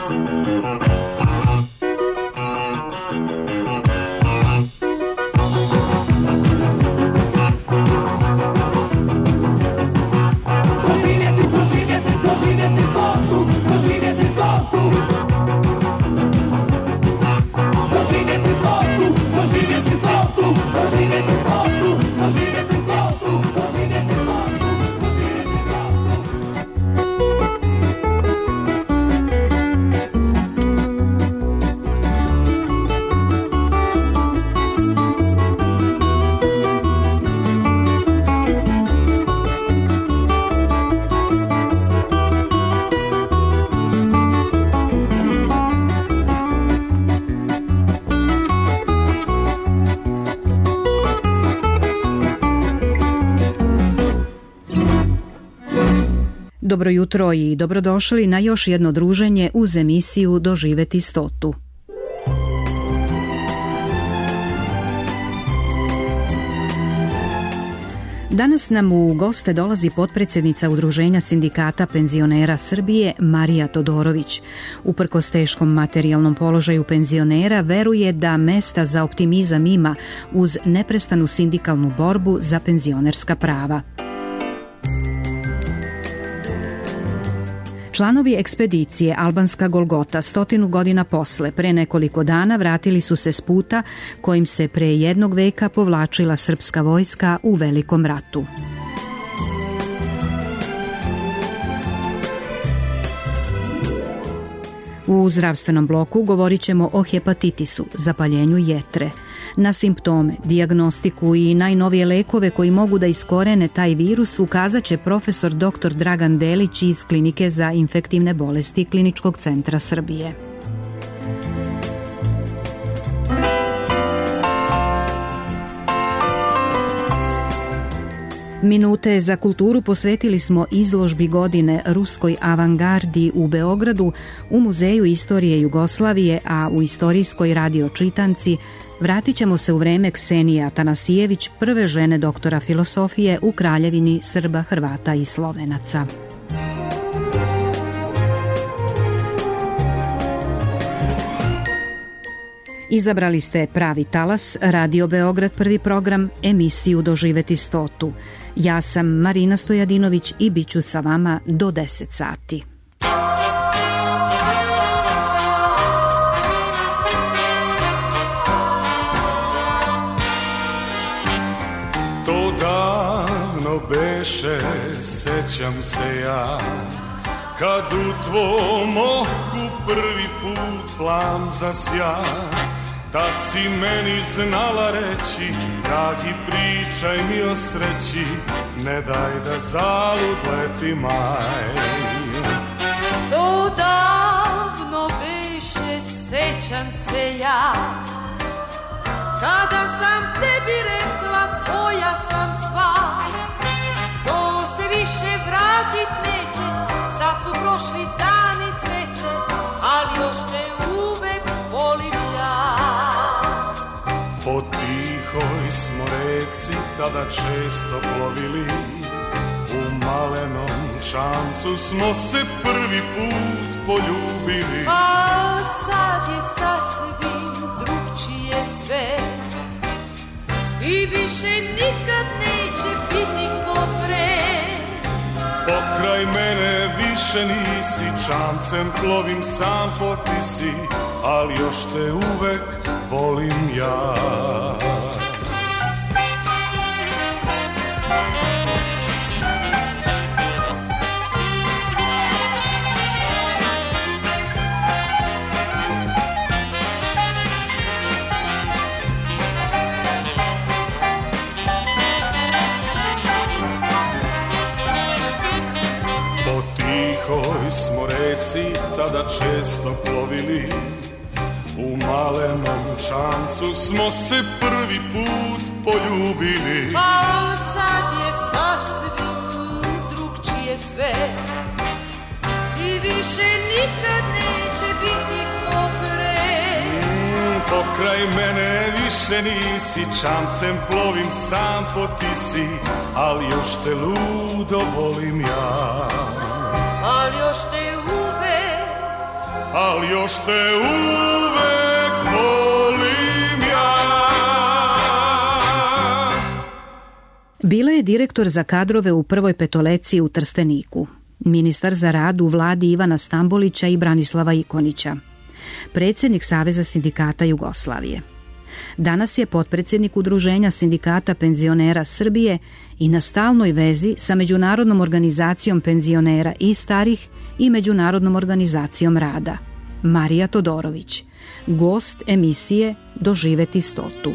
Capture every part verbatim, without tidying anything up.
Dobro jutro i dobrodošli na još jedno druženje uz emisiju Doživeti stotu. Danas nam u goste dolazi potpredsjednica Udruženja sindikata penzionera Srbije Marija Todorović. Uprkos teškom materijalnom položaju penzionera veruje da mesta za optimizam ima uz neprestanu sindikalnu borbu za penzionerska prava. Članovi ekspedicije Albanska Golgota stotinu godina posle pre nekoliko dana vratili su se s puta kojim se pre jednog veka povlačila srpska vojska u Velikom ratu. U zdravstvenom bloku govorit ćemo o hepatitisu, zapaljenju jetre, na simptome, dijagnostiku i najnovije lekove koji mogu da iskorene taj virus ukazat će profesor doktor Dragan Delić iz Klinike za infektivne bolesti Kliničkog centra Srbije. Minute za kulturu posvetili smo izložbi godine ruskoj avangardi u Beogradu u Muzeju istorije Jugoslavije, a u istorijskoj radio čitanci vratit ćemo se u vreme Ksenije Atanasijević, prve žene doktora filosofije u Kraljevini Srba, Hrvata i Slovenaca. Izabrali ste pravi talas, Radio Beograd prvi program, emisiju Doživeti stotu. Ja sam Marina Stojadinović i bit ću sa vama do deset sati. To davno beše, sećam se ja, kad u tvom oku prvi put plan zasja. Tad si meni znala reći, dragi pričaj mi o sreći, ne daj da zalud leti maj. To davno beše, sećam se ja, kada sam tebi rekla tvoja sam sva. To se više vratit neće, sad su prošli dani sreće, ali još te uvek volim ja. Po tihoj smo reci tada često plovili, u malenom šancu smo se prvi put poljubili. A sad je sasvim drugčije sve i više nikad neće biti ko pre. Pokraj mene više nisi, čamcem plovim sam po tisi, ali još te uvek volim ja. Po tihoj smo reci tada često plovili, u malenom čamcu smo se prvi put poljubili. A sad je sasvim drugčije sve i više nikad neće biti ko pre. Mm, pokraj mene više nisi, čamcem plovim sam po tisi, ali još te ludo volim ja. Ali još te uvek ali još te uvek volim ja. Bila je direktor za kadrove u Prvoj Petoleci u Trsteniku, ministar za rad u vladi Ivana Stambolića i Branislava Ikonića, predsjednik Saveza sindikata Jugoslavije. Danas je potpredsjednik Udruženja sindikata penzionera Srbije i na stalnoj vezi sa Međunarodnom organizacijom penzionera i starih i Međunarodnom organizacijom rada. Marija Todorović, gost emisije Doživeti stotu.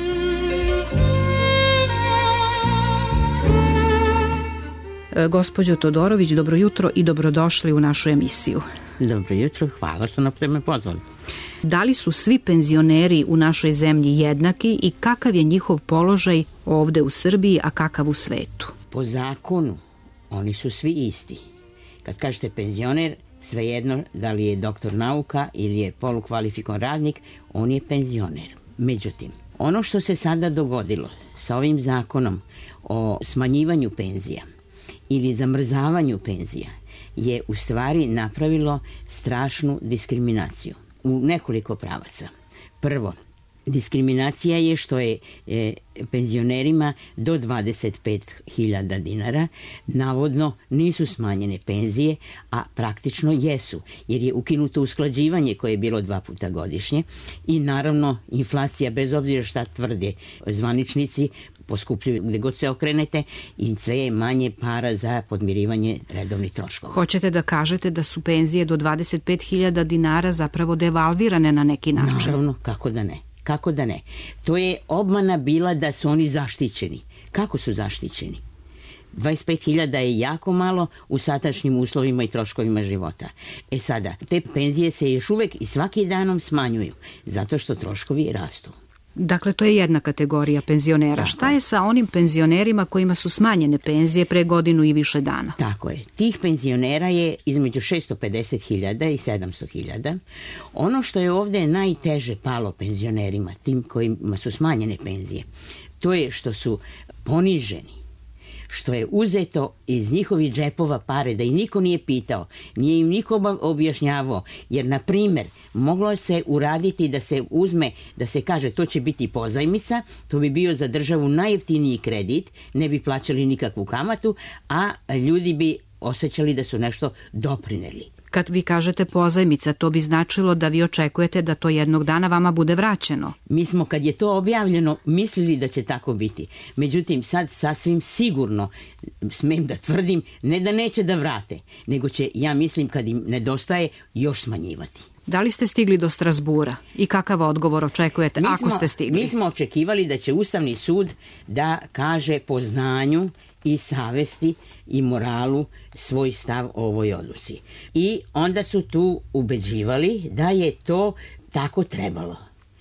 Gospođo Todorović, dobro jutro i dobrodošli u našu emisiju. Dobro jutro, hvala što ste me pozvali. Da li su svi penzioneri u našoj zemlji jednaki i kakav je njihov položaj ovde u Srbiji, a kakav u svetu? Po zakonu oni su svi isti. Kad kažete penzioner, svejedno da li je doktor nauka ili je polukvalifikovan radnik, on je penzioner. Međutim, ono što se sada dogodilo sa ovim zakonom o smanjivanju penzija ili zamrzavanju penzija je u stvari napravilo strašnu diskriminaciju u nekoliko pravaca. Prvo, diskriminacija je što je e, penzionerima do dvadeset pet hiljada dinara navodno nisu smanjene penzije, a praktično jesu, jer je ukinuto usklađivanje koje je bilo dva puta godišnje i naravno inflacija, bez obzira šta tvrde zvaničnici, poskupljuju gde god se okrenete i sve je manje para za podmirivanje redovnih troškova. Hoćete da kažete da su penzije do dvadeset pet hiljada dinara zapravo devalvirane na neki način? Naravno, kako da ne. Kako da ne? To je obmana bila da su oni zaštićeni. Kako su zaštićeni? dvadeset pet hiljada je jako malo u sadašnjim uslovima i troškovima života. E sada, te penzije se još uvek i svaki danom smanjuju, zato što troškovi rastu. Dakle, to je jedna kategorija penzionera. Tako. Šta je sa onim penzionerima kojima su smanjene penzije pre godinu i više dana? Tako je. Tih penzionera je između šesto pedeset hiljada i sedamsto hiljada. Ono što je ovde najteže palo penzionerima, tim kojima su smanjene penzije, to je što su poniženi, što je uzeto iz njihovih džepova pare, da ih niko nije pitao, nije im niko objašnjavao, jer, na primjer, moglo se uraditi da se uzme, da se kaže to će biti pozajmica, to bi bio za državu najjeftiniji kredit, ne bi plaćali nikakvu kamatu, a ljudi bi osjećali da su nešto doprineli. Kad vi kažete pozajmica, to bi značilo da vi očekujete da to jednog dana vama bude vraćeno. Mi smo, kad je to objavljeno, mislili da će tako biti. Međutim, sad sasvim sigurno, smem da tvrdim, ne da neće da vrate, nego će, ja mislim, kad im nedostaje, još smanjivati. Da li ste stigli do Strasbura i kakav odgovor očekujete, mi ako smo, ste stigli? Mi smo očekivali da će Ustavni sud da kaže po znanju i savesti i moralu svoj stav o ovoj odluci. I onda su tu ubeđivali da je to tako trebalo.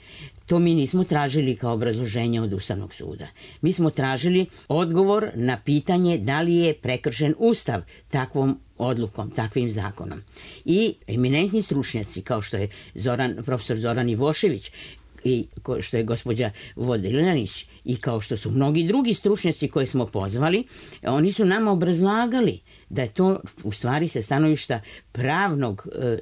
To mi nismo tražili kao obrazloženje od Ustavnog suda. Mi smo tražili odgovor na pitanje da li je prekršen Ustav takvom odlukom, takvim zakonom. I eminentni stručnjaci kao što je Zoran, profesor Zoran Ivošević, i što je gospođa Vodilanić i kao što su mnogi drugi stručnjaci koje smo pozvali, oni su nama obrazlagali da je to u stvari sa stanovišta pravnog e,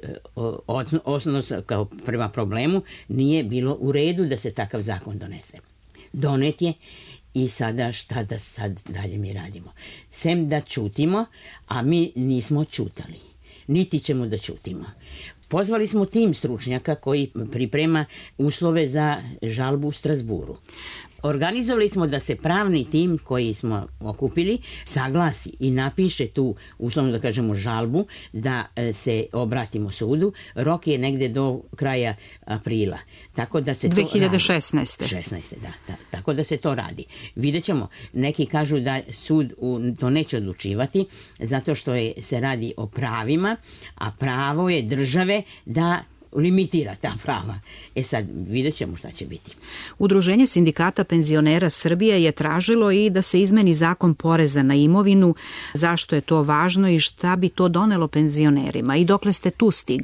odnosa kao prema problemu nije bilo u redu da se takav zakon donese. Donet je i sada šta da sad dalje mi radimo? Sem da ćutimo, a mi nismo ćutali. Niti ćemo da ćutimo. Pozvali smo tim stručnjaka koji priprema uslove za žalbu u Strasburu. Organizovali smo da se pravni tim koji smo okupili saglasi i napiše tu, uslovno da kažemo, žalbu, da se obratimo sudu. Rok je negde do kraja aprila. Tako da se dve hiljade šesnaeste. šesnaeste, da, da. Tako da se to radi. Vidjet ćemo, neki kažu da sud to neće odlučivati zato što je, se radi o pravima, a pravo je države da limitira ta prava. E sad, vidjet ćemo šta će biti. Udruženje sindikata penzionera Srbije je tražilo i da se izmeni zakon poreza na imovinu. Zašto je to važno i šta bi to donelo penzionerima? I dokle ste tu stigli?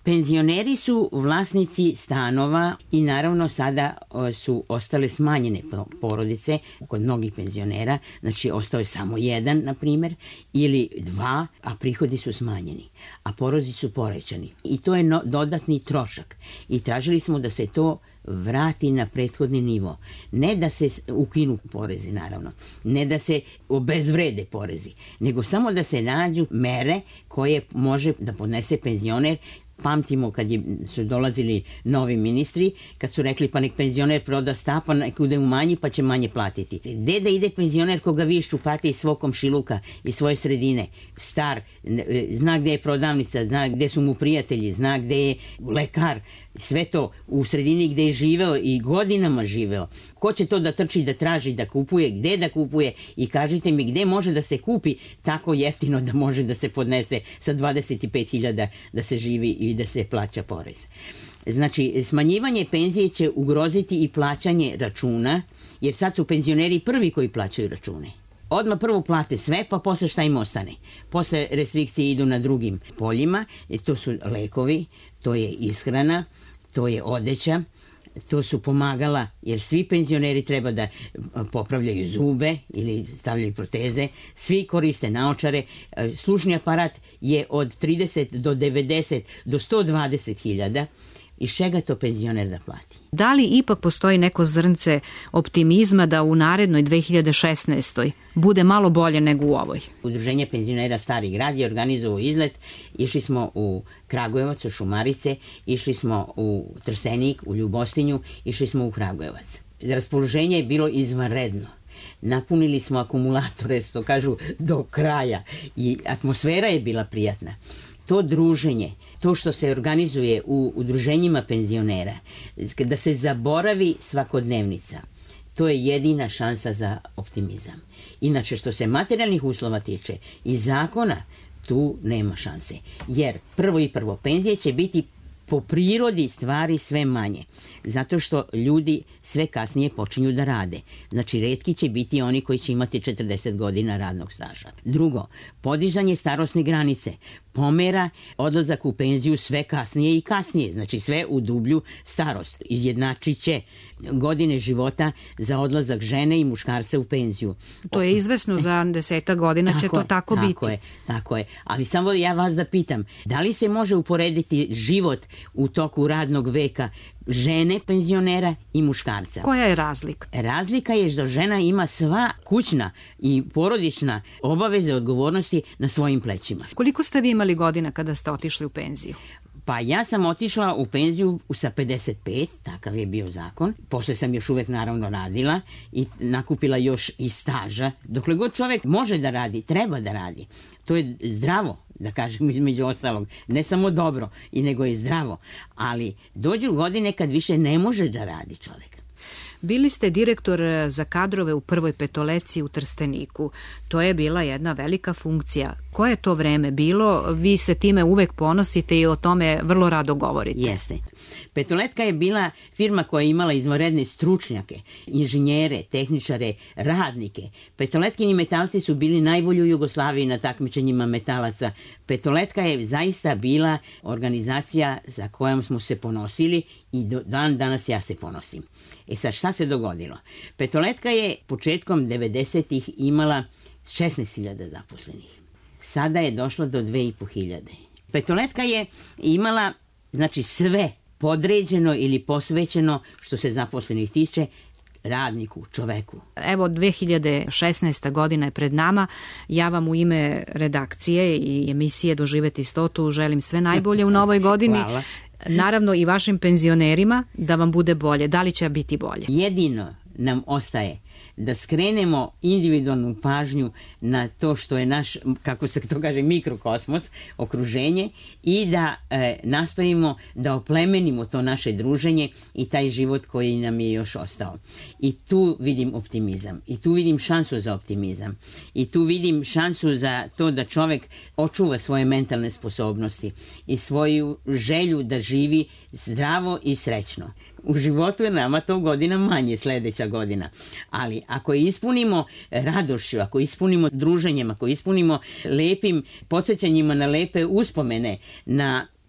Penzioneri su vlasnici stanova i naravno sada su ostale smanjene porodice kod mnogih penzionera, znači ostao je samo jedan, na primjer, ili dva, a prihodi su smanjeni, a porodice su povećani. I to je no, dodatni trošak. I tražili smo da se to vrati na prethodni nivo. Ne da se ukinu porezi, naravno. Ne da se obezvrede porezi, nego samo da se nađu mere koje može da podnese penzioner. Pamtimo kad je, su dolazili novi ministri, kad su rekli pa nek penzioner proda sta, pa nek ide u manji, pa će manje platiti. Gde da ide penzioner koga vi iščupate iz svog komšiluka, iz svoje sredine, star, zna gde je prodavnica, zna gde su mu prijatelji, zna gde je lekar, sve to u sredini gde je živeo i godinama živeo. Ko će to da trči, da traži, da kupuje, gde da kupuje i kažite mi gde može da se kupi tako jeftino da može da se podnese sa dvadeset pet hiljada da se živi i da se plaća porez. Znači, smanjivanje penzije će ugroziti i plaćanje računa, jer sad su penzioneri prvi koji plaćaju račune. Odmah prvo plate sve, pa posle šta im ostane. Posle restrikcije idu na drugim poljima, to su lekovi, to je ishrana, to je odeća, to su pomagala, jer svi penzioneri treba da popravljaju zube ili stavljaju proteze, svi koriste naočare, slušni aparat je od trideset do devedeset do sto dvadeset hiljada. Iz čega to penzioner da plati? Da li ipak postoji neko zrnce optimizma da u narednoj dve hiljade šesnaestoj bude malo bolje nego u ovoj? Udruženje penzionera Stari grad je organizovao izlet. Išli smo u Kragujevac, u Šumarice, išli smo u Trstenik, u Ljubostinju, išli smo u Kragujevac. Raspoloženje je bilo izvanredno. Napunili smo akumulatore, što kažu, do kraja i atmosfera je bila prijatna. To druženje, to što se organizuje u udruženjima penzionera, da se zaboravi svakodnevnica, to je jedina šansa za optimizam. Inače, što se materijalnih uslova tiče i zakona, tu nema šanse. Jer prvo i prvo, penzije će biti po prirodi stvari sve manje, zato što ljudi sve kasnije počinju da rade. Znači, retki će biti oni koji će imati četrdeset godina radnog staža. Drugo, podizanje starosne granice pomera odlazak u penziju sve kasnije i kasnije, znači sve u dublju starost. Izjednačit će godine života za odlazak žene i muškarca u penziju. To je izvesno, za desetak godina će to tako biti. Tako je, tako je. Ali samo ja vas da pitam, da li se može uporediti život u toku radnog veka žene penzionera i muškarca? Koja je razlika? Razlika je što žena ima sva kućna i porodična obaveze, odgovornosti na svojim plećima. Koliko ste vi imali godina kada ste otišli u penziju? Pa ja sam otišla u penziju sa pedeset pet, takav je bio zakon. Posle sam još uvek naravno radila i nakupila još i staža. Dokle god čovek može da radi, treba da radi. To je zdravo, da kažem, između ostalog. Ne samo dobro, i nego je zdravo. Ali dođu godine kad više ne može da radi čovek. Bili ste direktor za kadrove u Prvoj Petoleci u Trsteniku. To je bila jedna velika funkcija. Koje je to vreme bilo? Vi se time uvek ponosite i o tome vrlo rado govorite. Jeste. Petoletka je bila firma koja je imala izvanredne stručnjake, inženjere, tehničare, radnike. Petoletkini metalci su bili najbolji u Jugoslaviji na takmičenjima metalaca. Petoletka je zaista bila organizacija za kojom smo se ponosili i do dan danas ja se ponosim. E sad, šta se dogodilo? Petoletka je početkom devedesetih imala šesnaest hiljada zaposlenih. Sada je došla do dve i po hiljade. Petoletka je imala, znači, sve podređeno ili posvećeno, što se zaposlenih tiče, radniku, čoveku. Evo, dve hiljade šesnaesta godina je pred nama. Ja vam u ime redakcije i emisije Doživeti stotu želim sve najbolje u novoj godini. Hvala. Naravno i vašim penzionerima, da vam bude bolje. Da li će biti bolje? Jedino nam ostaje da skrenemo individualnu pažnju na to što je naš, kako se to kaže, mikrokosmos, okruženje, i da e, nastojimo da oplemenimo to naše druženje i taj život koji nam je još ostao. I tu vidim optimizam. I tu vidim šansu za optimizam. I tu vidim šansu za to da čovek očuva svoje mentalne sposobnosti i svoju želju da živi zdravo i srećno. U životu je nama to godina manje sledeća godina, ali ako je ispunimo radošću, ako ispunimo druženjem, ako ispunimo lepim podsjećanjima na lepe uspomene, na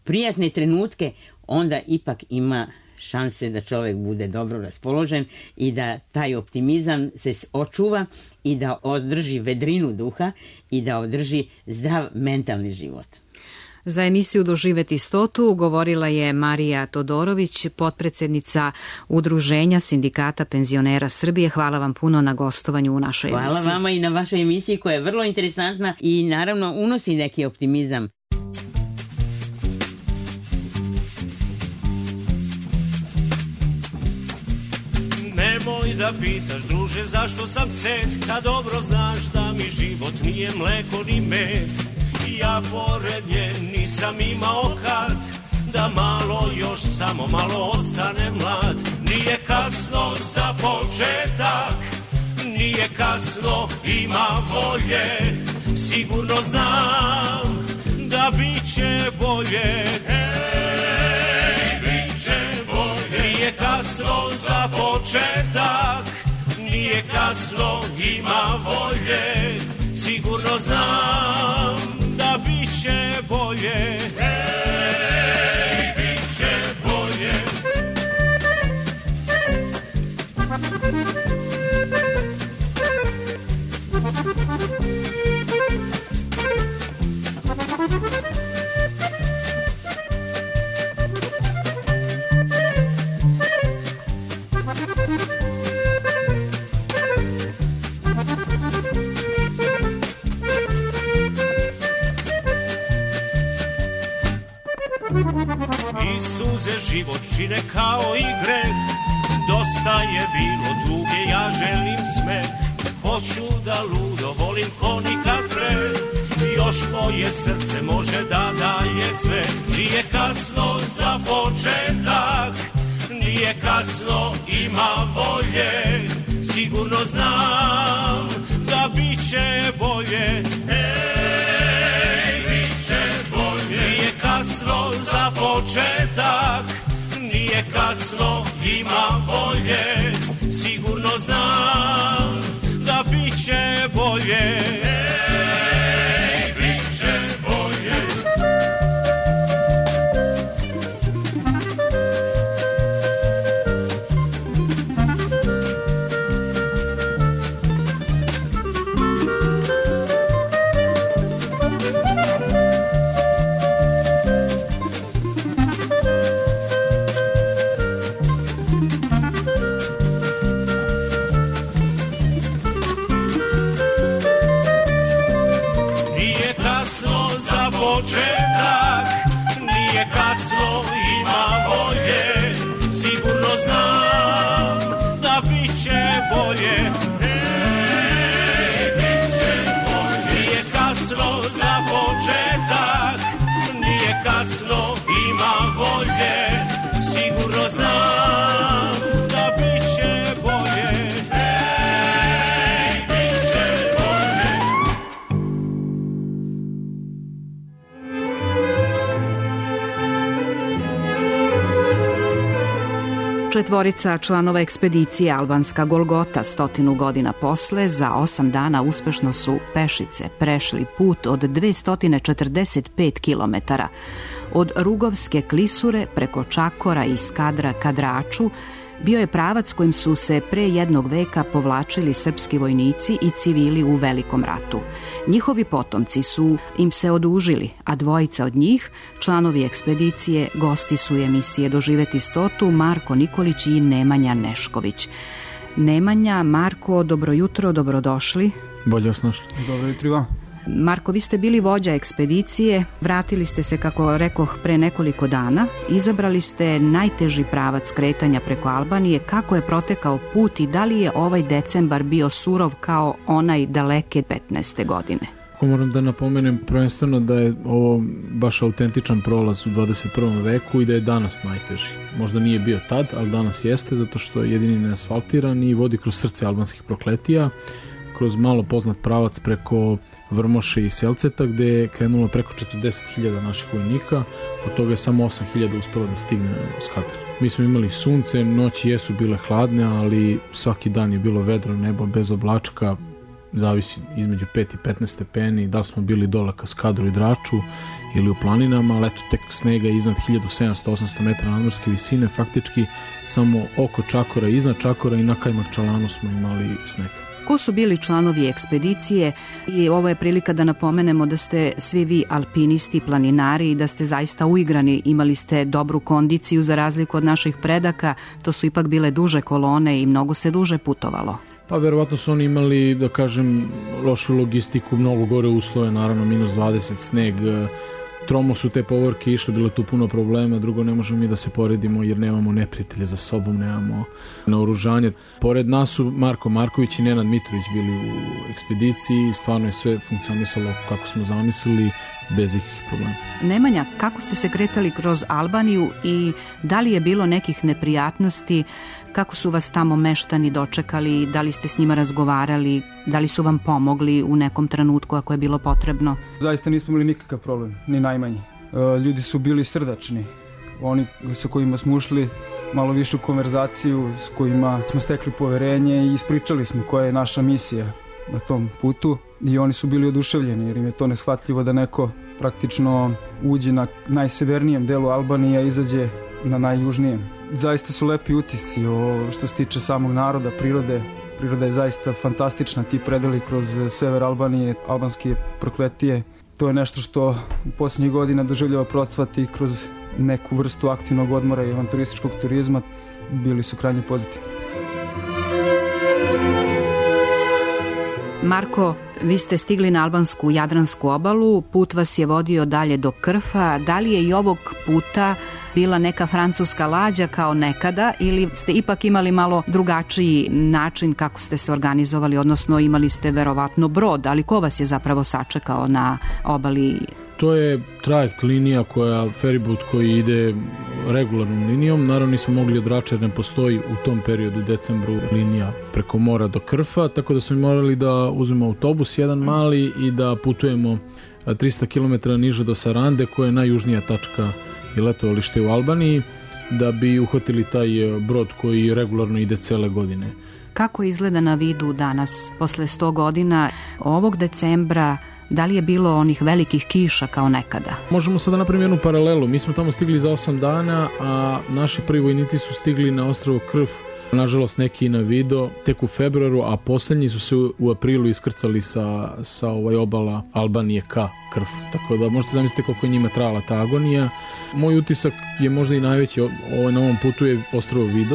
prijatne trenutke, onda ipak ima šanse da čovjek bude dobro raspoložen i da taj optimizam se očuva i da održi vedrinu duha i da održi zdrav mentalni život. Za emisiju Doživeti stotu govorila je Marija Todorović, potpredsjednica Udruženja sindikata penzionera Srbije. Hvala vam puno na gostovanju u našoj Hvala emisiji. Hvala vama i na vašoj emisiji koja je vrlo interesantna i naravno unosi neki optimizam. Nemoj da pitaš, druže, zašto sam set, kad dobro znaš da mi život nije mleko ni med. Ja pored nje nisam imao kad, da malo još, samo malo ostane mlad. Nije kasno za početak, nije kasno, ima volje. Sigurno znam da bit će bolje. Ej, bit će bolje. Nije kasno za početak, nije kasno, ima volje. Sigurno znam da bit će bolje. Ej, bit će bolje. I suze život čine kao i greh. Dosta je bilo tuge, ja želim smeh. Hoću da ludo volim ko nikad pre. Još moje srce može da daje sve. Nije kasno za početak, nije kasno, ima volje. Sigurno znam da bit će bolje. Ej, bit će bolje. Nije kasno za početak, nije kasno, ima volje. Sigurno znam da bit će bolje. Ej, bit će bolje. Početak, nije kasno, ima volje. Sigurno znam da bit će bolje. Ej, bit će bolje. Nije kasno za početak, nije kasno, ima volje. Sigurno znam da bit će bolje. Ej, bit će bolje. Četvorica članova ekspedicije Albanska Golgota stotinu godina posle za osam dana uspešno su pešice prešli put od dvesta četrdeset pet kilometara od Rugovske klisure preko Čakora i Skadra ka Draču. Bio je pravac kojim su se pre jednog veka povlačili srpski vojnici i civili u Velikom ratu. Njihovi potomci su im se odužili, a dvojica od njih, članovi ekspedicije, gosti su emisije Doživeti stotu, Marko Nikolić i Nemanja Nešković. Nemanja, Marko, dobro jutro, dobrodošli. Bolje vas našli. Dobro jutro vam. Marko, vi ste bili vođa ekspedicije, vratili ste se, kako rekoh, pre nekoliko dana, izabrali ste najteži pravac kretanja preko Albanije. Kako je protekao put i da li je ovaj decembar bio surov kao onaj daleke petnaeste godine? Moram da napomenem prvenstveno da je ovo baš autentičan prolaz u dvadeset prvom veku i da je danas najteži. Možda nije bio tad, ali danas jeste, zato što je jedini neasfaltiran i vodi kroz srce albanskih prokletija, kroz malo poznat pravac preko Vrmoše i Selceta, gde je krenulo preko četrdeset hiljada naših vojnika, od toga je samo osam hiljada uspelo da stigne u Skadar. Mi smo imali sunce, noći jesu bile hladne, ali svaki dan je bilo vedro nebo bez oblačka, zavisi između pet i petnaest stepeni, da li smo bili dole ka Skadru i Draču ili u planinama, ali eto tek snega iznad hiljadu sedamsto do osamsto metara nadmorske visine, faktički samo oko Čakora, iznad Čakora i na Kajmakčalanu smo imali sneg. Ko su bili članovi ekspedicije i ovo je prilika da napomenemo da ste svi vi alpinisti, planinari i da ste zaista uigrani, imali ste dobru kondiciju za razliku od naših predaka, to su ipak bile duže kolone i mnogo se duže putovalo. Pa verovatno su oni imali, da kažem, lošu logistiku, mnogo gore uslove, naravno minus dvadeset sneg, tromo su te povorke išle, bilo tu puno problema, drugo ne možemo mi da se poredimo jer nemamo neprijatelje za sobom, nemamo naoružanje. Pored nas su Marko Marković i Nenad Mitrović bili u ekspediciji, stvarno je sve funkcionisalo kako smo zamislili, bez ikakvih problema. Nemanja, kako ste se kretali kroz Albaniju i da li je bilo nekih neprijatnosti, kako su vas tamo meštani dočekali, da li ste s njima razgovarali, da li su vam pomogli u nekom trenutku ako je bilo potrebno? Zaista nismo imali nikakav problem, ni najmanji. Ljudi su bili srdačni. Oni sa kojima smo ušli malo više u konverzaciju, s kojima smo stekli poverenje i ispričali smo koja je naša misija na tom putu i oni su bili oduševljeni jer im je to neshvatljivo da neko praktično uđe na najsevernijem delu Albanije, a izađe na najjužnijem. Zaista su lepi utisci o, što se tiče samog naroda, prirode. Priroda je zaista fantastična, ti predeli kroz sever Albanije, albanske prokletije. To je nešto što u posljednjih godina doživljava procvat i kroz neku vrstu aktivnog odmora i avanturističkog turizma bili su krajnje pozitivni. Marko, vi ste stigli na albansku Jadransku obalu, put vas je vodio dalje do Krfa. Da li je i ovog puta bila neka francuska lađa kao nekada ili ste ipak imali malo drugačiji način kako ste se organizovali, odnosno imali ste verovatno brod, ali ko vas je zapravo sačekao na obali? To je trajekt linija koja, feribot koji ide regularnom linijom. Naravno nismo mogli od Rača jer ne postoji u tom periodu, decembru, linija preko mora do Krfa, tako da smo morali da uzmemo autobus jedan mali i da putujemo trista kilometara niže do Sarande, koja je najjužnija tačka i letovalište u Albaniji, da bi uhvatili taj brod koji regularno ide cele godine. Kako izgleda na vidu danas, posle sto godina, ovog decembra, da li je bilo onih velikih kiša kao nekada? Možemo sada napraviti jednu paralelu. Mi smo tamo stigli za osam dana, a naši prvi vojnici su stigli na ostrvo Krf, nažalost neki na Vido, tek u februaru, a poslednji su se u aprilu iskrcali sa, sa ovaj obala Albanije ka Krfu. Tako da možete zamisliti koliko je njima trajala ta agonija. Moj utisak je možda i najveći ovaj, na ovom putu je ostrvo Vido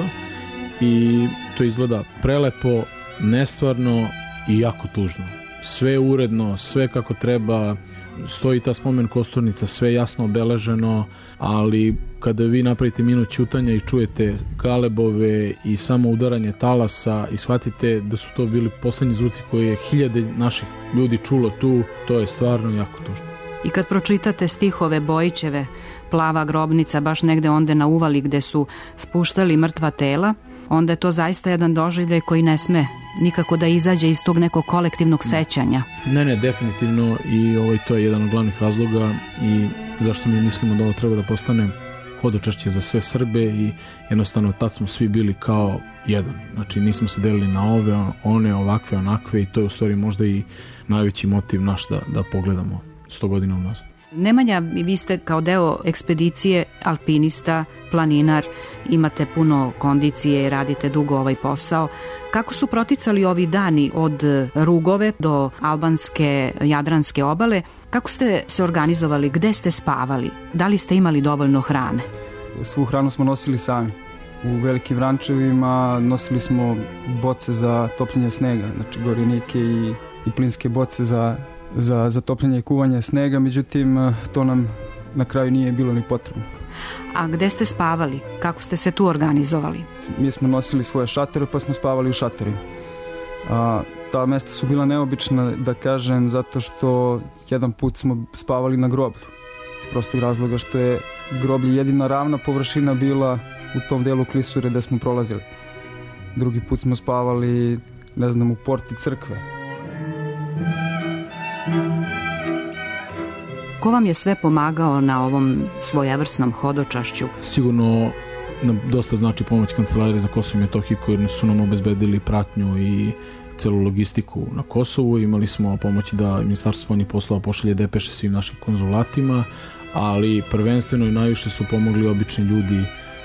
i to izgleda prelepo, nestvarno i jako tužno. Sve uredno, sve kako treba, stoji ta spomen kosturnica, sve jasno obeleženo, ali kada vi napravite minut ćutanja i čujete galebove i samo udaranje talasa i shvatite da su to bili poslednji zvuci koje je hiljade naših ljudi čulo tu, to je stvarno jako tužno. I kad pročitate stihove Bojićeve, Plava grobnica, baš negde onde na uvali gde su spuštali mrtva tela, onda je to zaista jedan doživljaj koji ne sme nikako da izađe iz tog nekog kolektivnog sećanja. Ne, ne, definitivno i ovaj, to je jedan od glavnih razloga i zašto mi mislimo da ovo treba da postane hodočašće za sve Srbe i jednostavno tad smo svi bili kao jedan. Znači nismo se delili na ove, one, ovakve, onakve i to je u stvari možda i najveći motiv naš da, da pogledamo sto godina u nas. Nemanja, vi ste kao deo ekspedicije alpinista, planinar, imate puno kondicije i radite dugo ovaj posao. Kako su proticali ovi dani od Rugove do albanske Jadranske obale? Kako ste se organizovali? Gde ste spavali? Da li ste imali dovoljno hrane? Svu hranu smo nosili sami. U velikim rančevima nosili smo boce za topljenje snega, znači gorenike i, i plinske boce za za, za topljenje i kuvanje snega, međutim to nam na kraju nije bilo ni potrebno. A gde ste spavali? Kako ste se tu organizovali? Mi smo nosili svoje šatore pa smo spavali u šatorima. A, ta mesta su bila neobična, da kažem, zato što jedan put smo spavali na groblju. Iz prostog razloga što je groblje jedina ravna površina bila u tom delu klisure da smo prolazili. Drugi put smo spavali, ne znam, u porti crkve. Ko vam je sve pomagao na ovom svojevrsnom hodočašću? Sigurno nam dosta znači pomoć Kancelarije za Kosovo i Metohiju koji su nam obezbedili pratnju i celu logistiku na Kosovu, imali smo pomoći da Ministarstvo spoljnih poslova pošalje depeše svim našim konzulatima, ali prvenstveno i najviše su pomogli obični ljudi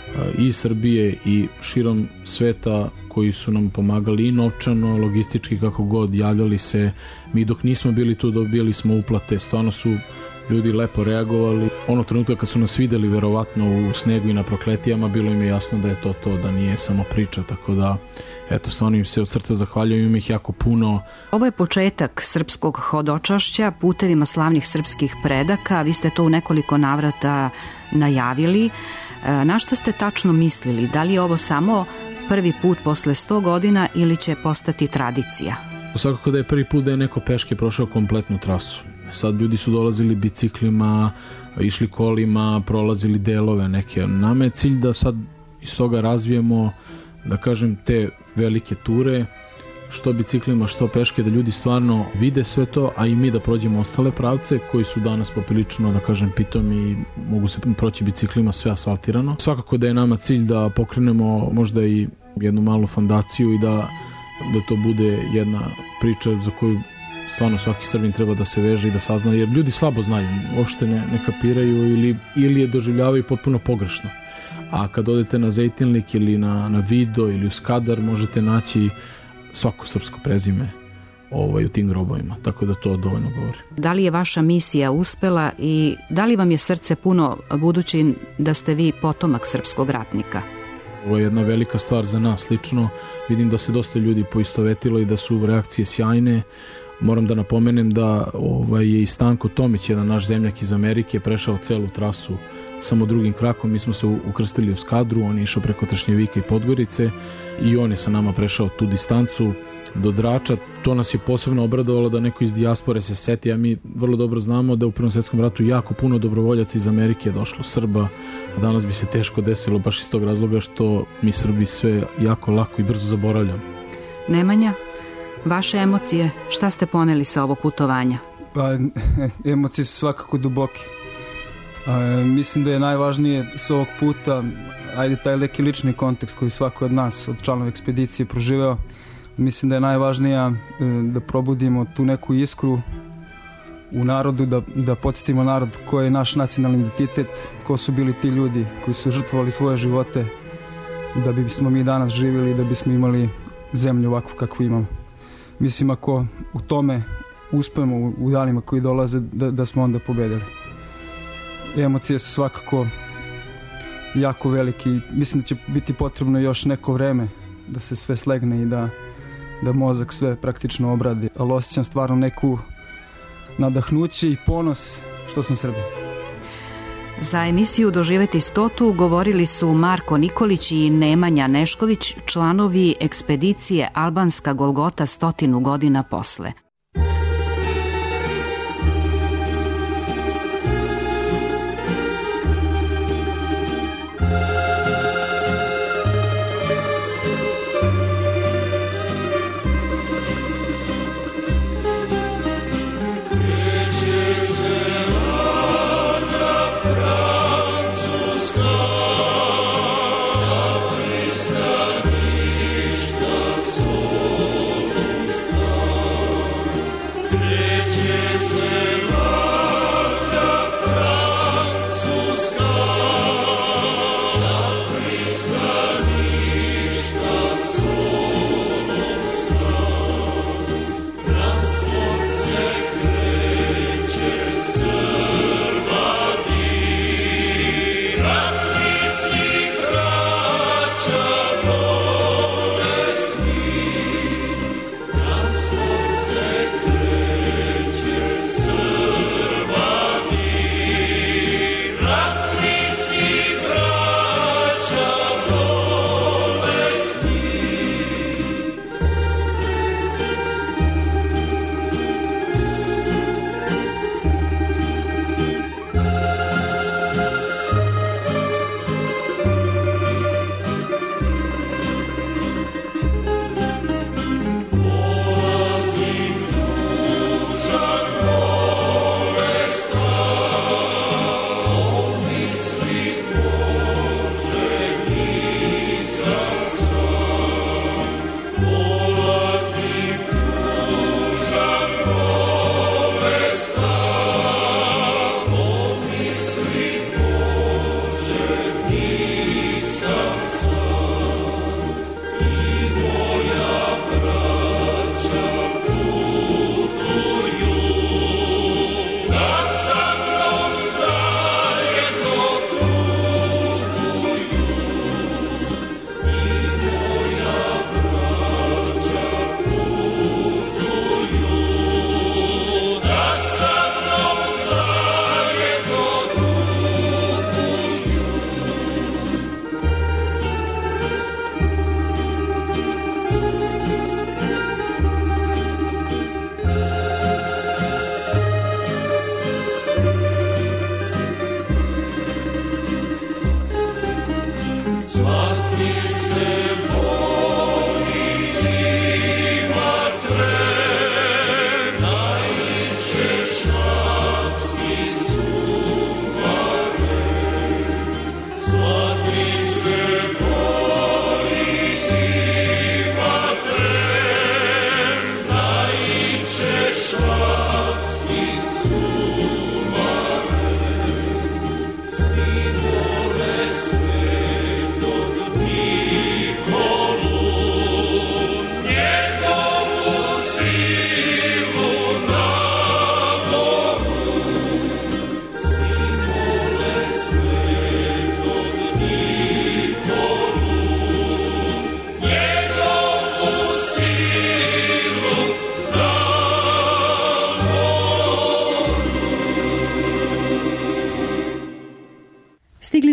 i Srbije i širom sveta koji su nam pomagali i novčano, logistički, kako god, javljali se. Mi dok nismo bili tu dobijali smo uplate, stvarno su ljudi lepo reagovali. Onog trenutka kad su nas videli verovatno u snegu i na prokletijama, bilo im je jasno da je to to, da nije samo priča, tako da eto, stvarno im se od srca zahvaljujem, ima ih jako puno. Ovo je početak srpskog hodočašća putevima slavnih srpskih predaka, vi ste to u nekoliko navrata najavili. Na šta ste tačno mislili? Da li je ovo samo prvi put posle sto godina ili će postati tradicija? Svakako da je prvi put da je neko peške prošao kompletnu trasu. Sad ljudi su dolazili biciklima, išli kolima, prolazili delove neke. Nama je cilj da sad iz toga razvijemo, da kažem, te velike ture, što biciklima, što peške, da ljudi stvarno vide sve to, a i mi da prođemo ostale pravce koji su danas poprilično, da kažem, pitomi i mogu se proći biciklima, sve asfaltirano. Svakako da je nama cilj da pokrenemo možda i jednu malu fondaciju i da, da to bude jedna priča za koju stvarno svaki Srbin treba da se veže i da sazna, jer ljudi slabo znaju, uopšte ne, ne kapiraju ili, ili je doživljavaju potpuno pogrešno. A kad odete na Zejtinlik ili na, na Vido ili u Skadar, možete naći svako srpsko prezime ovaj, u tim grobovima, tako da to dovoljno govori. Da li je vaša misija uspela i da li vam je srce puno, budući da ste vi potomak srpskog ratnika? Ovo je jedna velika stvar za nas lično. Vidim da se dosta ljudi poistovetilo i da su reakcije sjajne. Moram da napomenem da ovaj, je i Stanko Tomić, jedan naš zemljak iz Amerike, prešao celu trasu samo drugim krakom. Mi smo se ukrstili u Skadru, on je išao preko Tršnjevika i Podgorice i on je sa nama prešao tu distancu do Drača. To nas je posebno obradovalo da neko iz dijaspore se seti, a mi vrlo dobro znamo da u Prvom svjetskom ratu jako puno dobrovoljaca iz Amerike je došlo, Srba. Danas bi se teško desilo baš iz tog razloga što mi Srbi sve jako lako i brzo zaboravljamo. Nemanja, vaše emocije, šta ste poneli sa ovog putovanja? Pa, emocije su svakako duboke. A, mislim da je najvažnije s ovog puta, ajde, taj neki lični kontekst koji svako od nas, od članova ekspedicije, proživeo. Mislim da je najvažnija da probudimo tu neku iskru u narodu, da, da podsjetimo narod koji je naš nacionalni identitet, ko su bili ti ljudi koji su žrtvovali svoje živote da bismo mi danas živjeli, da bismo imali zemlju ovakvu kakvu imamo. Mislim, ako u tome uspemo u danima koji dolaze, da, da smo onda pobedili. Emocije su svakako jako velike. Mislim da će biti potrebno još neko vreme da se sve slegne i da, da mozak sve praktično obradi. Ali osjećam stvarno neku nadahnuće i ponos što sam Srbin. Za emisiju Doživeti stotu govorili su Marko Nikolić i Nemanja Nešković, članovi ekspedicije Albanska Golgota stotinu godina posle.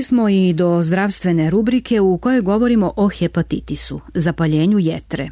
smo i do zdravstvene rubrike u kojoj govorimo o hepatitisu, zapaljenju jetre.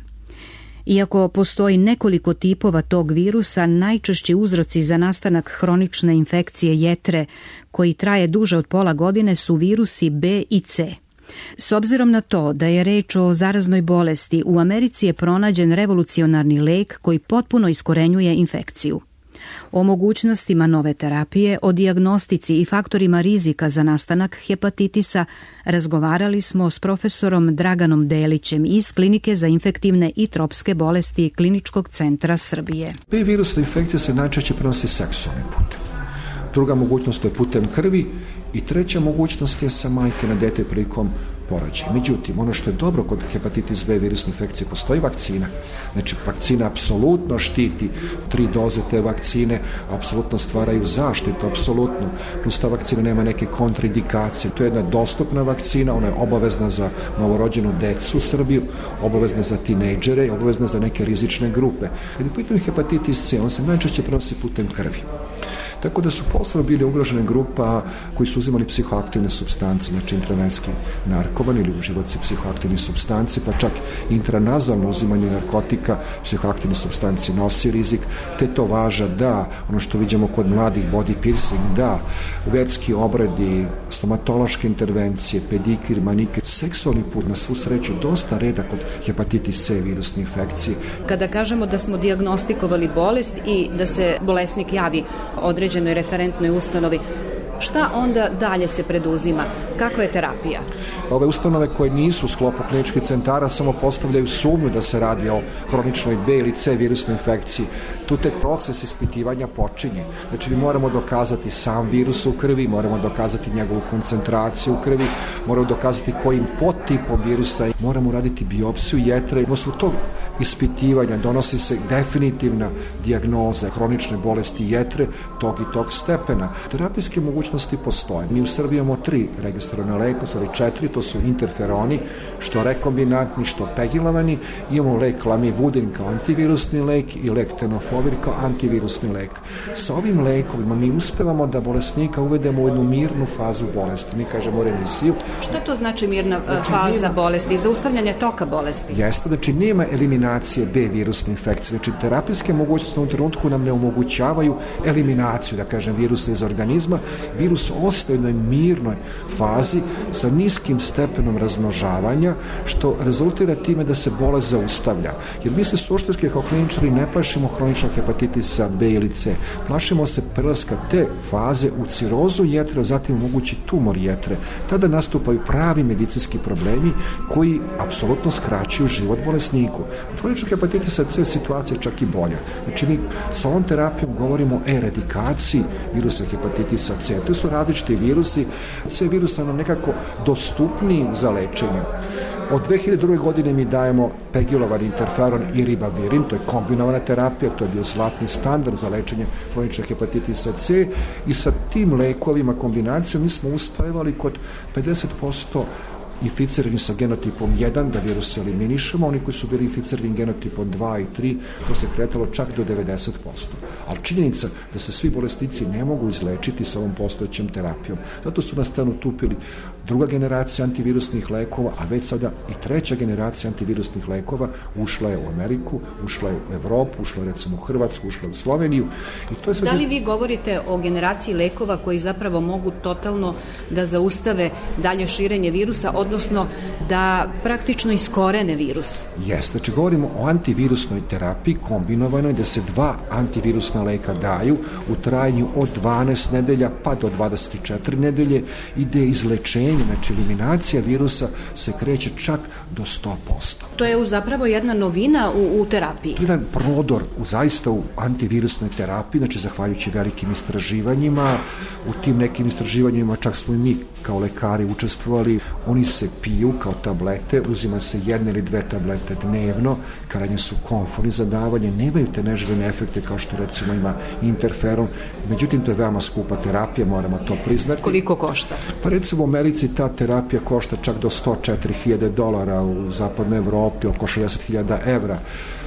Iako postoji nekoliko tipova tog virusa, najčešći uzroci za nastanak hronične infekcije jetre, koji traje duže od pola godine, su virusi B i C. S obzirom na to da je reč o zaraznoj bolesti, u Americi je pronađen revolucionarni lek koji potpuno iskorenjuje infekciju. O mogućnostima nove terapije, o dijagnostici i faktorima rizika za nastanak hepatitisa razgovarali smo s profesorom Draganom Delićem iz Klinike za infektivne i tropske bolesti Kliničkog centra Srbije. B virusna infekcija se najčešće prenosi seksualnim putem. Druga mogućnost je putem krvi i treća mogućnost je sa majke na dete prilikom porođaja. Međutim, ono što je dobro kod hepatitis B virusne infekcije, postoji vakcina. Znači, vakcina apsolutno štiti, tri doze te vakcine apsolutno stvaraju zaštitu, apsolutno. Plus ta vakcina nema neke kontraindikacije. To je jedna dostupna vakcina, ona je obavezna za novorođenu decu u Srbiju, obavezna za tinejdžere i obavezna za neke rizične grupe. Kad je pitanju hepatitis C, on se najčešće prenosi putem krvi. Tako da su posebno bili ugrožene grupa koji su uzimali psihoaktivne supstance, znači intravenski narkoman ili uživaoci psihoaktivnih supstanci, pa čak intranazalno uzimanje narkotika, psihoaktivne supstance nosi rizik, te to važa da, ono što vidimo kod mladih body piercing, da, vetski obredi, stomatološke intervencije, pedikir, manikir, seksualni put, na svu sreću, dosta reda kod hepatitis C virusne infekcije. Kada kažemo da smo dijagnostikovali bolest i da se bolesnik javi određenoj referentnoj ustanovi, šta onda dalje se preduzima? Kakva je terapija? Ove ustanove koje nisu u sklopu kliničkih centara samo postavljaju sumnju da se radi o hroničnoj B ili C virusnoj infekciji. Tu tek proces ispitivanja počinje. Znači, mi moramo dokazati sam virus u krvi, moramo dokazati njegovu koncentraciju u krvi, moramo dokazati kojim podtipom virusa, moramo raditi biopsiju jetre. Posle tog ispitivanja donosi se definitivna dijagnoza hronične bolesti jetre tog i tog stepena. Terapijske mogućnosti postoje. Mi u Srbiji imamo tri registrovane leka, sorry, četiri, to su interferoni, što rekombinantni, što pegilovani. Imamo lek lamivudin kao antivirusni lek i lek tenofovir kao antivirusni lek. Sa ovim lekovima mi uspevamo da bolesnika uvedemo u jednu mirnu fazu bolesti. Mi kažemo remisiju. Šta to znači mirna znači, faza nema, bolesti? Zaustavljanje toka bolesti? Jeste, znači nema eliminacije B virusne infekcije. Znači terapijske mogućnosti u trenutku nam ne omogućavaju eliminaciju, da kažem, virusa iz organizma. Virus ostaje u jednoj mirnoj fazi sa niskim stepenom razmnožavanja, što rezultira time da se bolest zaustavlja. Jer mi se suštinski kao kliničari ne plašimo hroničnog hepatitisa B ili C. Plašimo se prelaska te faze u cirozu jetre, a zatim mogući tumor jetre. Tada nastupaju pravi medicinski problemi koji apsolutno skraćuju život bolesniku. U hroničnog hepatitisa C situacija je čak i bolja. Znači mi sa ovom terapijom govorimo o eradikaciji virusa hepatitisa C. To su različiti virusi. C virusa nam nekako dostupniji za lečenje. Od dve hiljade druge. godine mi dajemo pegilovan interferon i ribavirin, to je kombinovana terapija, to je bio zlatni standard za lečenje hroničnog hepatitisa C i sa tim lekovima kombinacijom mi smo uspevali kod pedeset posto inficirani sa genotipom jedan, da virus eliminišemo, oni koji su bili inficirani genotipom dva i tri, to se kretalo čak do devedeset posto. Ali činjenica da se svi bolesnici ne mogu izlečiti sa ovom postojećom terapijom. Zato su na scenu tupili druga generacija antivirusnih lekova, a već sada i treća generacija antivirusnih lekova ušla je u Ameriku, ušla je u Evropu, ušla je recimo u Hrvatsku, ušla je u Sloveniju. I to je sad... Da li vi govorite o generaciji lekova koji zapravo mogu totalno da zaustave dalje širenje virusa, odnosno da praktično iskorene virus? Jeste, znači govorimo o antivirusnoj terapiji kombinovanoj, da se dva antivirusna leka daju u trajanju od dvanaest nedelja pa do dvadeset četiri nedelje, ide izlečenje, znači eliminacija virusa se kreće čak do sto posto. To je zapravo jedna novina u, u terapiji. To je jedan prodor u zaista u antivirusnoj terapiji, znači zahvaljujući velikim istraživanjima, u tim nekim istraživanjima čak smo i mi kao lekari učestvovali, oni se piju kao tablete, uzima se jedne ili dve tablete dnevno, krajnje su komforni za davanje, nemaju te neželjene efekte kao što recimo ima interferon, međutim to je veoma skupa terapija, moramo to priznati. Koliko košta? Pa recimo u Americi ta terapija košta čak do sto četiri hiljade dolara, u zapadnoj Evropi oko šezdeset hiljada evra.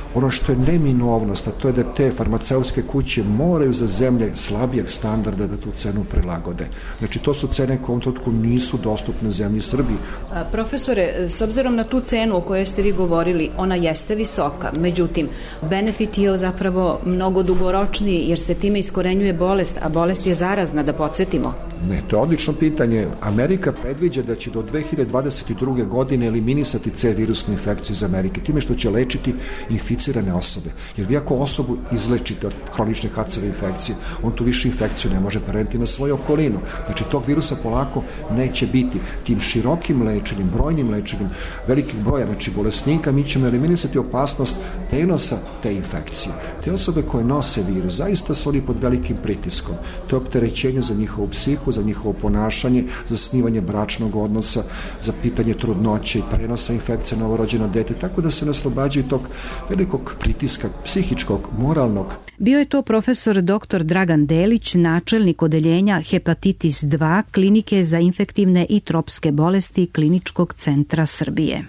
Ono što je neminovnost, a to je da te farmaceutske kuće moraju za zemlje slabijeg standarda da tu cenu prilagode. Znači, to su cene koje u ovom trenutku nisu dostupne zemlji Srbiji. A, profesore, s obzirom na tu cenu o kojoj ste vi govorili, ona jeste visoka, međutim, benefit je zapravo mnogo dugoročniji jer se time iskorenjuje bolest, a bolest je zarazna, da podsjetimo. Ne, to je odlično pitanje. Amerika predviđa da će do dve hiljade dvadeset druge. godine eliminisati C virusnu infekciju iz Amerike, time što će lečiti inficirane osobe. Jer vi ako osobu izlečite od hronične H C V infekcije, on tu više infekciju ne može preneti na svoju okolinu. Znači, tog virusa polako neće biti. Tim širokim lečenjem, brojnim lečenjem, velikih broja, znači bolesnika, mi ćemo eliminisati opasnost prenosa te infekcije. Te osobe koje nose virus, zaista su oni pod velikim pritiskom. To je opterećenje za njihovu psihu, za njihovo ponašanje, za zasnivanje bračnog odnosa, za pitanje trudnoće i prenosa infekcije na novorođeno dete, tako da se naslobađaju tog velikog pritiska psihičkog, moralnog. Bio je to profesor doktor Dragan Delić, načelnik odeljenja hepatitis dva Klinike za infektivne i tropske bolesti Kliničkog centra Srbije.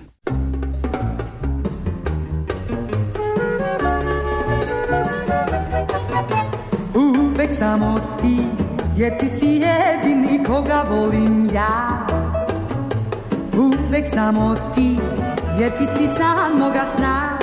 Uvek samo ti, jer ti si jedini koga volim ja. Uvek samo ti, jer ti si san moga sna.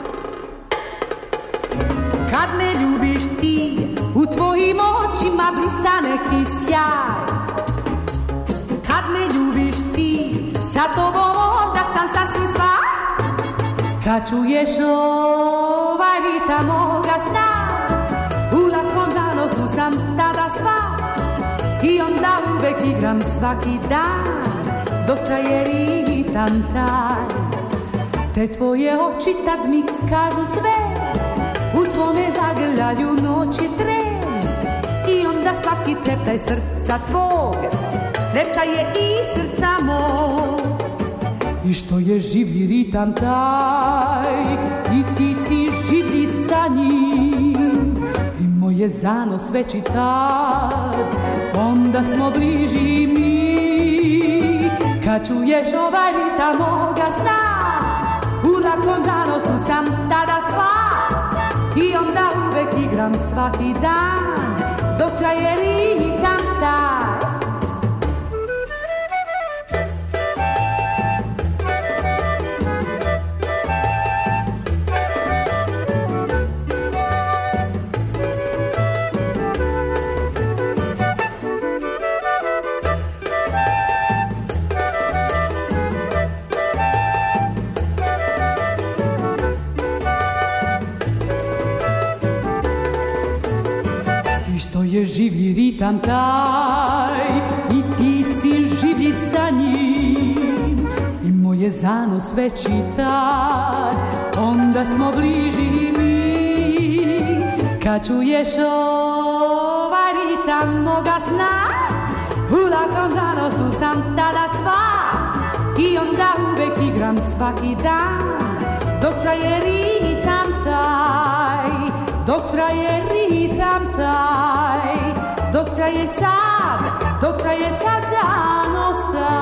Kad me ljubiš ti, u tvojim očima blista neki sjaj. Kad me ljubiš ti, sa tobom onda sam sasvim sva. Kad čuješ ovaj ritam moga sna, u lakom zanosu sam tada sva. I onda uvek igram svaki dan, dok traje ritam taj. Te tvoje oči tad mi kažu sve, u tvome zagrljaju noći tren. I onda svaki treptaj srca tvog, treptaj je i srca mog. I što je življi ritam taj, i ti si življi sa njim. I moje zanos veći tad, onda smo bliži mi. Kad čuješ ovaj ritam moga sna, u lakom zanosu sam tada sva. I onda uvek igram svaki dan, dok traje ritam taj. Je življi ritam taj, i ti si življi sa njim. I moje zanos veći tad, onda smo bliži mi. Kad čuješ ovaj ritam moga sna, u lakom zanosu sam tada sva. I onda uvek igram svaki dan, dok traje ritam taj. Dok traje ritam taj, dok traje sad, dok traje sad zanos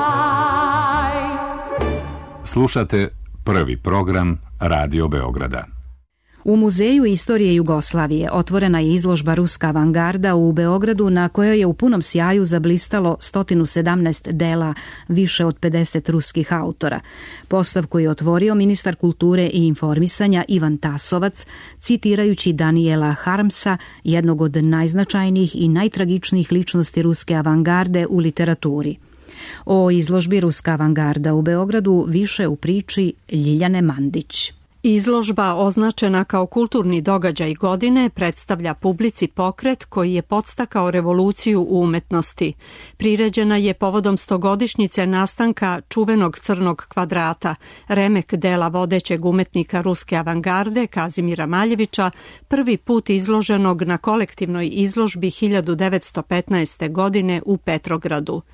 taj. Slušate prvi program Radio Beograda. U Muzeju istorije Jugoslavije otvorena je izložba Ruska avangarda u Beogradu, na kojoj je u punom sjaju zablistalo sto sedamnaest dela više od pedeset ruskih autora. Postavku je otvorio ministar kulture i informisanja Ivan Tasovac, citirajući Daniela Harmsa, jednog od najznačajnijih i najtragičnijih ličnosti ruske avangarde u literaturi. O izložbi Ruska avangarda u Beogradu više u priči Ljiljane Mandić. Izložba, označena kao kulturni događaj godine, predstavlja publici pokret koji je podstakao revoluciju u umetnosti. Priređena je povodom stogodišnjice nastanka čuvenog crnog kvadrata, remek dela vodećeg umetnika ruske avangarde Kazimira Maljevića, prvi put izloženog na kolektivnoj izložbi hiljadu devetsto petnaeste. godine u Petrogradu.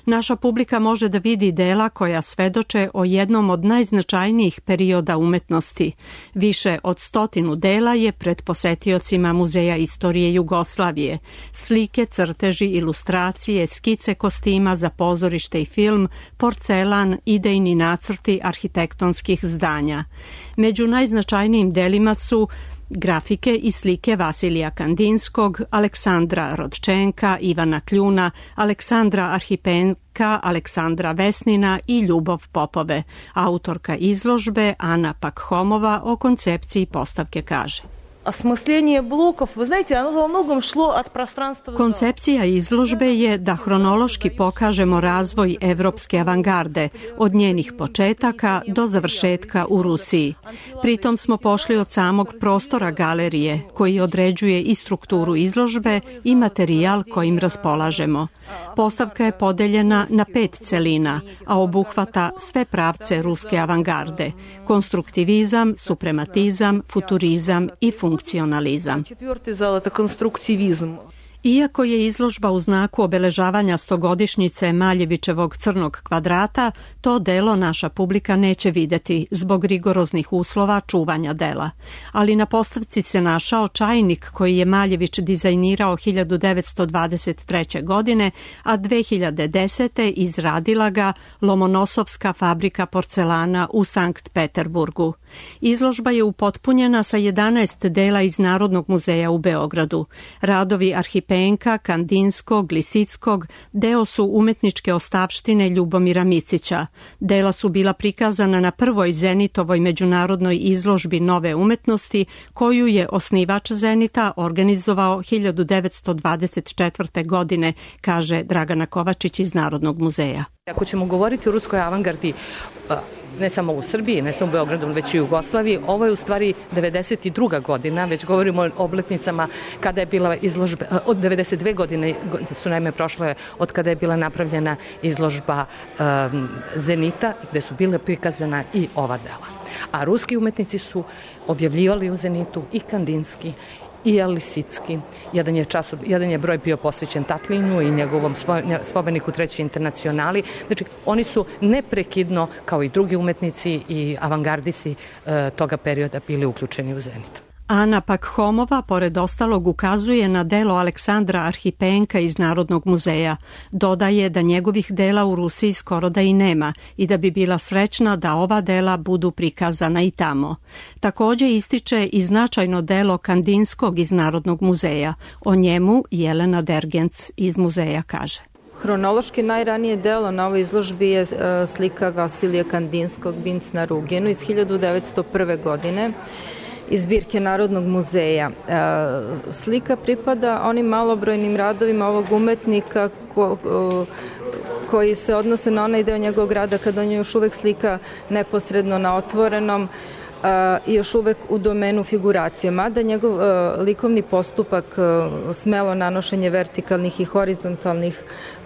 naša publika može da vidi dela koja svedoče o jednom od najznačajnijih perioda umetnosti. Više od stotinu dela je pred posetiocima Muzeja istorije Jugoslavije. Slike, crteži, ilustracije, skice kostima za pozorište i film, porcelan, idejni nacrti arhitektonskih zdanja. Među najznačajnijim delima su grafike i slike Vasilija Kandinskog, Aleksandra Rodčenka, Ivana Kljuna, Aleksandra Arhipenka, Aleksandra Vesnina i Ljubov Popove. Autorka izložbe Ana Pakhomova o koncepciji postavke kaže: Осмысление блоков, вы знаете, оно во многом шло от пространства. Koncepcija izložbe je da hronološki pokažemo razvoj evropske avangarde od njenih početaka do završetka u Rusiji. Pritom smo pošli od samog prostora galerije koji određuje i strukturu izložbe i materijal kojim raspolažemo. Postavka je podeljena na pet celina, a obuhvata sve pravce ruske avangarde: konstruktivizam, suprematizam, futurizam i funkcionalizam. Четвертый зал – это конструктивизм. Iako je izložba u znaku obeležavanja stogodišnjice Maljevićevog crnog kvadrata, to delo naša publika neće videti zbog rigoroznih uslova čuvanja dela. Ali na postavci se našao čajnik koji je Maljević dizajnirao hiljadu devetsto dvadeset treće. godine, a dve hiljade desete. izradila ga Lomonosovska fabrika porcelana u Sankt Peterburgu. Izložba je upotpunjena sa jedanaest dela iz Narodnog muzeja u Beogradu. Radovi Arhipenka, Kandinskog, Lisickog deo su umetničke ostavštine Ljubomira Micića. Dela su bila prikazana na prvoj Zenitovoj međunarodnoj izložbi nove umetnosti, koju je osnivač Zenita organizovao hiljadu devetsto dvadeset četvrte. godine, kaže Dragana Kovačić iz Narodnog muzeja. Ako ćemo govoriti o ruskoj avangardi, ne samo u Srbiji, ne samo u Beogradu, već i u Jugoslaviji, ovo je u stvari devedeset druga. godina, već govorimo o obletnicama kada je bila izložba, od devedeset dve. godine su naime prošle od kada je bila napravljena izložba um, Zenita, gde su bile prikazana i ova dela. A ruski umetnici su objavljivali u Zenitu i Kandinski, i Lisicki. Jedan je, času, jedan je broj bio posvećen Tatlinju i njegovom spomeniku Trećoj internacionali. Znači, oni su neprekidno, kao i drugi umetnici i avangardisti e, toga perioda, bili uključeni u Zenit. Ana Pakhomova, pored ostalog, ukazuje na delo Aleksandra Arhipenka iz Narodnog muzeja. Dodaje da njegovih dela u Rusiji skoro da i nema i da bi bila srećna da ova dela budu prikazana i tamo. Takođe ističe i značajno delo Kandinskog iz Narodnog muzeja. O njemu Jelena Dergenc iz muzeja kaže: Hronološki najranije delo na ovoj izložbi je slika Vasilija Kandinskog Vinc na Ruginu iz hiljadu devetsto prve. godine. Iz zbirke Narodnog muzeja. Slika pripada onim malobrojnim radovima ovog umetnika ko, koji se odnose na onaj deo njegovog rada kada on je još uvek slika neposredno na otvorenom i još uvek u domenu figuracije. Mada njegov likovni postupak, smelo nanošenje vertikalnih i horizontalnih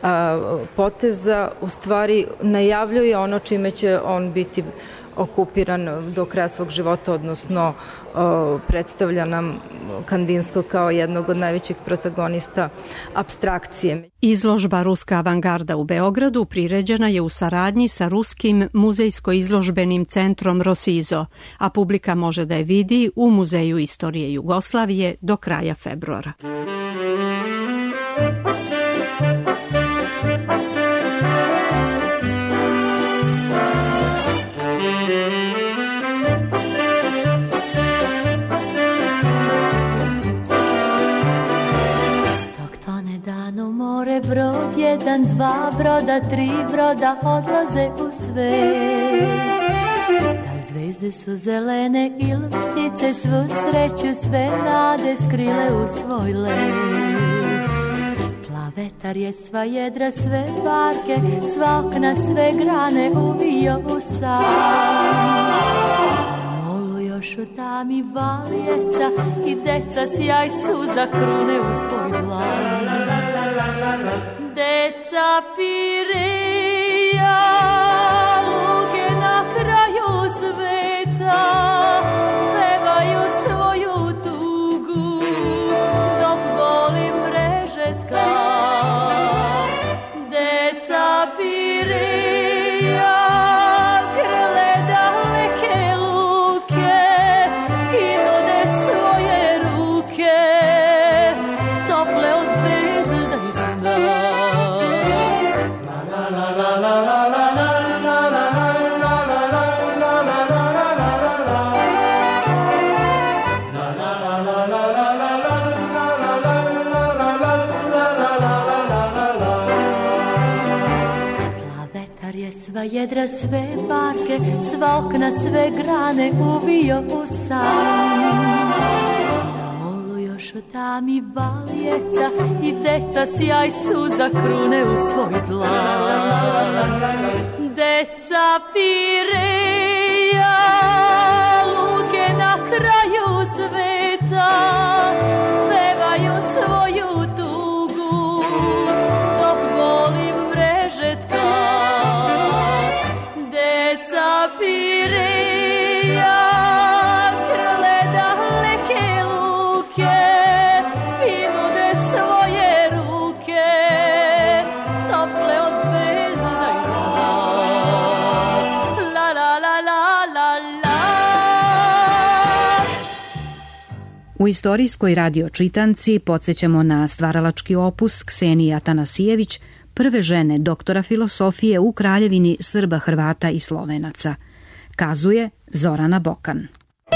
poteza, u stvari najavljuje ono čime će on biti okupiran do kraja svog života, odnosno o, predstavlja nam Kandinskog kao jednog od najvećih protagonista apstrakcije. Izložba Ruska avangarda u Beogradu priređena je u saradnji sa Ruskim muzejsko-izložbenim centrom Rosizo, a publika može da je vidi u Muzeju istorije Jugoslavije do kraja februara. Brod, jedan, dva broda, tri broda odlaze u svet. Da li zvezde su zelene ili ptice svu sreću, sve nade skrile u svoj let. Plav vetar je sva jedra, sve barke, sva okna, sve grane uvio u san. Na molu još u tami valjeca i deca sjaj suza krune u svoj dlan. Deca Pireja, luge na kraju sveta, pevaju svoju tugu, dok boli mrežetka. Deca Pireja, jedra, sve parke, sva okna, sve grane uvio u san. Na molu još tami baljeca i deca sjaj suza krune u svoj dlan. Deca Pireja, luke na kraju sveta, pevaju svoju tugu dok volim mrežetka. Deca Pireja grle daleke luke i nude svoje ruke tople od zvezda i zna. La la la la la la. U istorijskoj radio čitanci podsjećamo na stvaralački opus Ksenije Atanasijević, prve žene doktora filosofije u Kraljevini Srba, Hrvata i Slovenaca. Kazuje Zorana Bokan.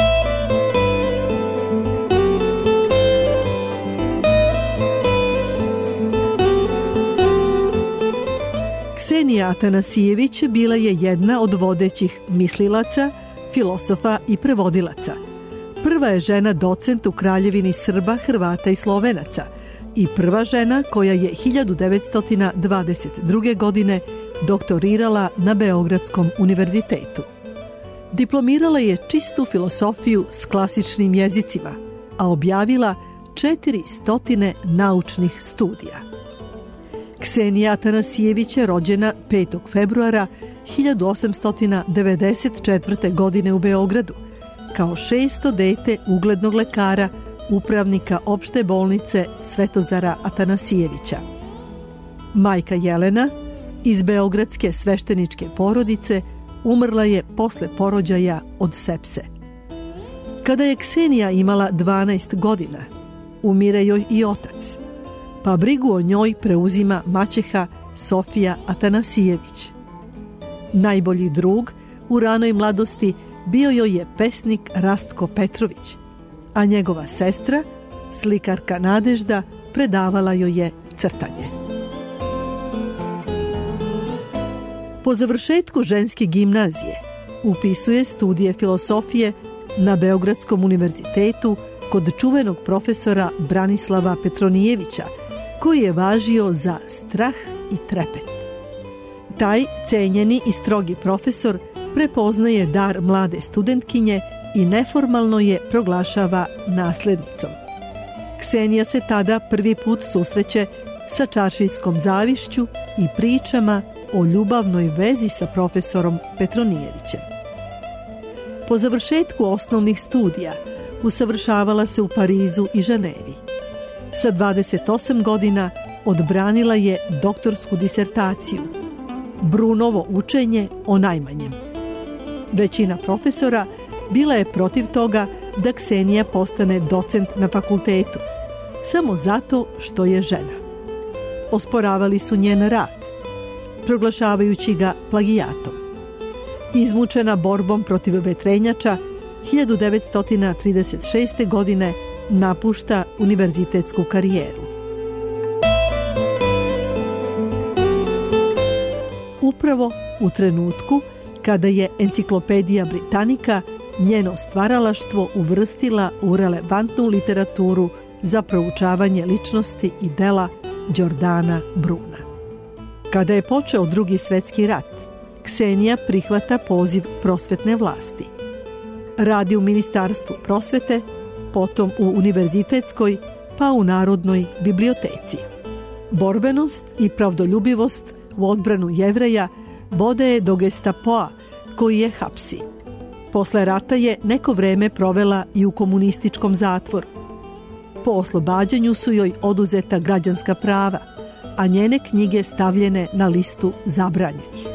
Ksenija Atanasijević bila je jedna od vodećih mislilaca, filosofa i prevodilaca. Prva je žena docent u Kraljevini Srba, Hrvata i Slovenaca i prva žena koja je hiljadu devetsto dvadeset druge. godine doktorirala na Beogradskom univerzitetu. Diplomirala je čistu filosofiju s klasičnim jezicima, a objavila četiri stotine naučnih studija. Ksenija Atanasijević je rođena petog februara hiljadu osamsto devedeset četvrte. godine u Beogradu, kao šesto dete uglednog lekara, upravnika opšte bolnice Svetozara Atanasijevića. Majka Jelena, iz beogradske svešteničke porodice, umrla je posle porođaja od sepse. Kada je Ksenija imala dvanaest godina, umire joj i otac, pa brigu o njoj preuzima maćeha Sofija Atanasijević. Najbolji drug u ranoj mladosti bio joj je pesnik Rastko Petrović, a njegova sestra, slikarka Nadežda, predavala joj je crtanje. Po završetku ženske gimnazije upisuje studije filosofije na Beogradskom univerzitetu kod čuvenog profesora Branislava Petronijevića, koji je važio za strah i trepet. Taj cenjeni i strogi profesor prepoznaje dar mlade studentkinje i neformalno je proglašava naslednicom. Ksenija se tada prvi put susreće sa čaršijskom zavišću i pričama o ljubavnoj vezi sa profesorom Petronijevićem. Po završetku osnovnih studija usavršavala se u Parizu i Ženevi. Sa dvadeset osam godina odbranila je doktorsku disertaciju Brunovo učenje o najmanjem. Većina profesora bila je protiv toga da Ksenija postane docent na fakultetu, samo zato što je žena. Osporavali su njen rad, proglašavajući ga plagijatom. Izmučena borbom protiv vetrenjača, hiljadu devetsto trideset šeste. godine napušta univerzitetsku karijeru. Upravo u trenutku kada je Enciklopedija Britanika njeno stvaralaštvo uvrstila u relevantnu literaturu za proučavanje ličnosti i dela Đordana Bruna. Kada je počeo Drugi svetski rat, Ksenija prihvata poziv prosvetne vlasti. Radi u Ministarstvu prosvete, potom u univerzitetskoj, pa u Narodnoj biblioteci. Borbenost i pravdoljubivost u odbranu Jevreja vode je do Gestapoa, koji je hapsi. Posle rata je neko vreme provela i u komunističkom zatvoru. Po oslobađanju su joj oduzeta građanska prava, a njene knjige stavljene na listu zabranjenih.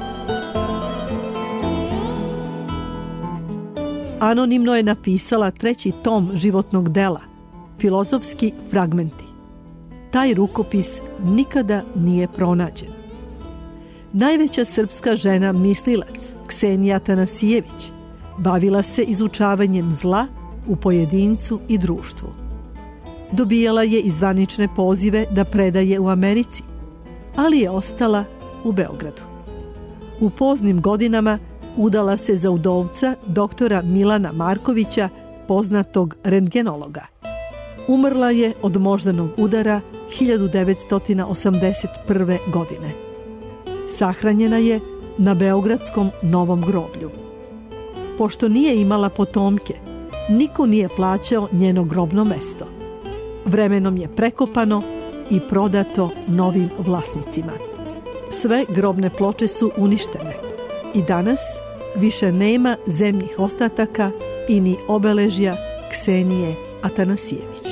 Anonimno je napisala treći tom životnog dela, Filozofski fragmenti. Taj rukopis nikada nije pronađen. Najveća srpska žena mislilac, Ksenija Atanasijević, bavila se izučavanjem zla u pojedincu i društvu. Dobijala je i zvanične pozive da predaje u Americi, ali je ostala u Beogradu. U poznim godinama udala se za udovca doktora Milana Markovića, poznatog rentgenologa. Umrla je od moždanog udara hiljadu devetsto osamdeset prve. godine. Sahranjena je na beogradskom Novom groblju. Pošto nije imala potomke, niko nije plaćao njeno grobno mesto. Vremenom je prekopano i prodato novim vlasnicima. Sve grobne ploče su uništene i danas više nema zemljih ostataka i ni obeležja Ksenije Atanasijević.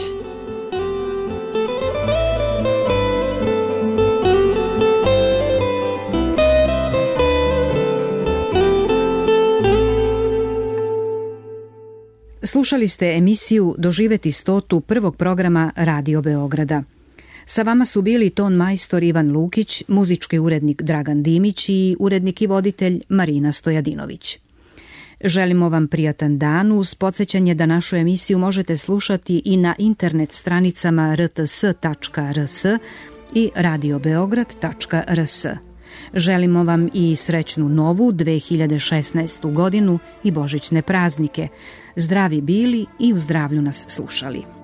Slušali ste emisiju Doživeti stotu prvog programa Radio Beograda. Sa vama su bili ton majstor Ivan Lukić, muzički urednik Dragan Dimić i urednik i voditelj Marina Stojadinović. Želimo vam prijatan dan uz podsjećanje da našu emisiju možete slušati i na internet stranicama r t s tačka r s i radio beograd tačka r s. Želimo vam i srećnu novu dve hiljade šesnaestu godinu i božićne praznike. Zdravi bili i u zdravlju nas slušali.